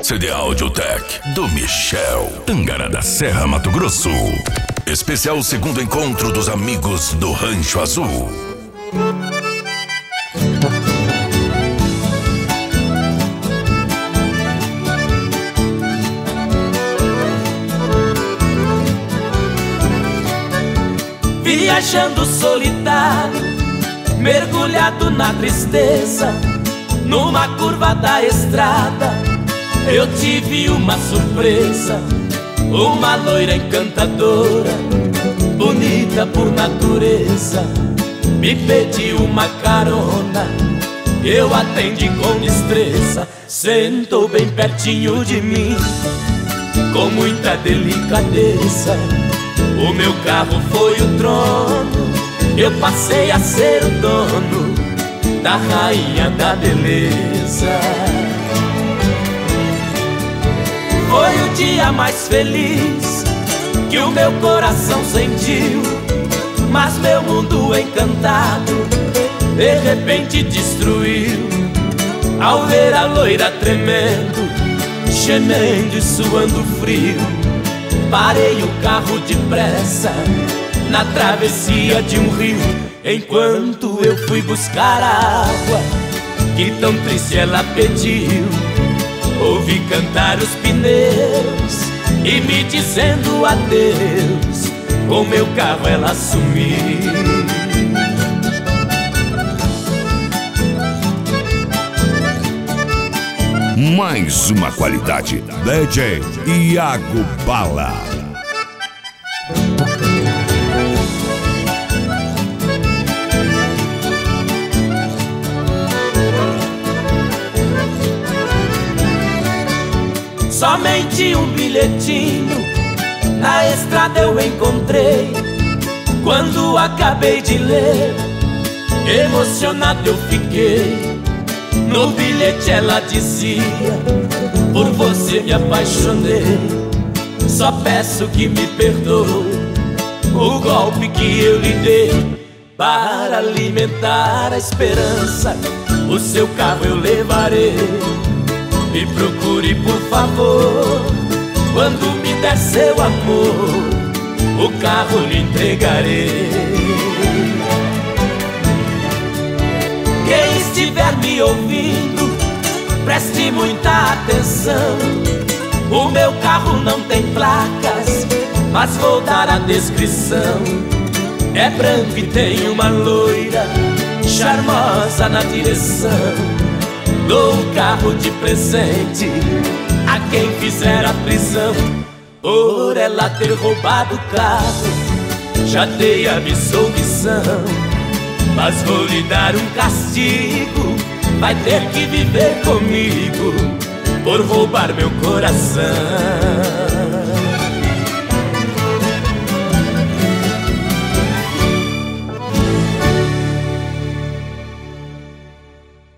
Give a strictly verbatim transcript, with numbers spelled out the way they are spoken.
C D Audiotech do Michel, Tangará da Serra, Mato Grosso. Especial segundo encontro dos amigos do Rancho Azul. Viajando solitário, mergulhado na tristeza, numa curva da estrada, eu tive uma surpresa. Uma loira encantadora, bonita por natureza, me pediu uma carona, eu atendi com destreza. Sentou bem pertinho de mim, com muita delicadeza. O meu carro foi o trono, eu passei a ser o dono da rainha da beleza. Foi o dia mais feliz que o meu coração sentiu, mas meu mundo encantado de repente destruiu. Ao ver a loira tremendo, gemendo e suando frio, parei o carro depressa na travessia de um rio. Enquanto eu fui buscar a água que tão triste ela pediu, ouvi cantar os pneus e me dizendo adeus. Com meu carro ela sumiu. Mais uma qualidade, D J Iago Bala. Somente um bilhetinho na estrada eu encontrei. Quando acabei de ler, emocionado eu fiquei. No bilhete ela dizia: por você me apaixonei, só peço que me perdoe o golpe que eu lhe dei. Para alimentar a esperança, o seu carro eu levarei. Me procure por favor, quando me der seu amor, o carro lhe entregarei. Quem estiver me ouvindo, preste muita atenção. O meu carro não tem placas, mas vou dar a descrição. É branco e tem uma loira charmosa na direção. Dou o carro de presente a quem fizer a prisão por ela ter roubado o carro. Já dei a absolvição, mas vou lhe dar um castigo. Vai ter que viver comigo por roubar meu coração.